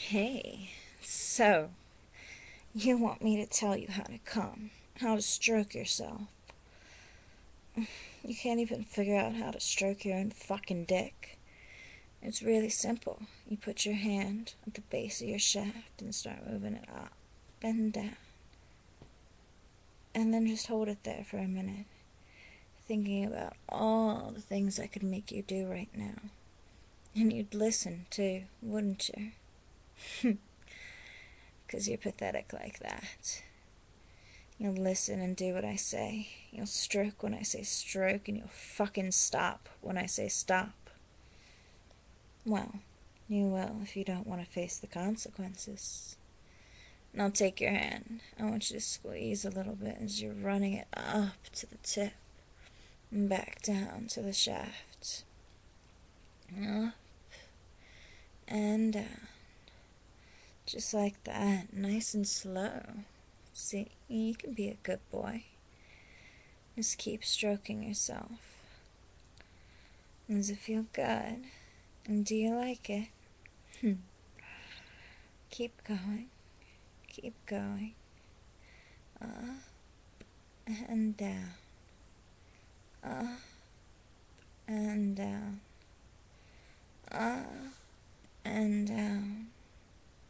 Hey, so you want me to tell you how to come, how to stroke yourself? You can't even figure out how to stroke your own fucking dick. It's really simple. You put your hand at the base of your shaft and start moving it up and down. And then just hold it there for a minute, thinking about all the things I could make you do right now. And you'd listen too, wouldn't you? 'Cause you're pathetic like that. You'll listen and do what I say. You'll stroke when I say stroke, and you'll fucking stop when I say stop. Well, you will if you don't want to face the consequences. Now take your hand. I want you to squeeze a little bit as you're running it up to the tip and back down to the shaft. Up and down. Just like that, nice and slow. See, you can be a good boy. Just keep stroking yourself. Does it feel good? And do you like it? Keep going. Keep going. Up and down.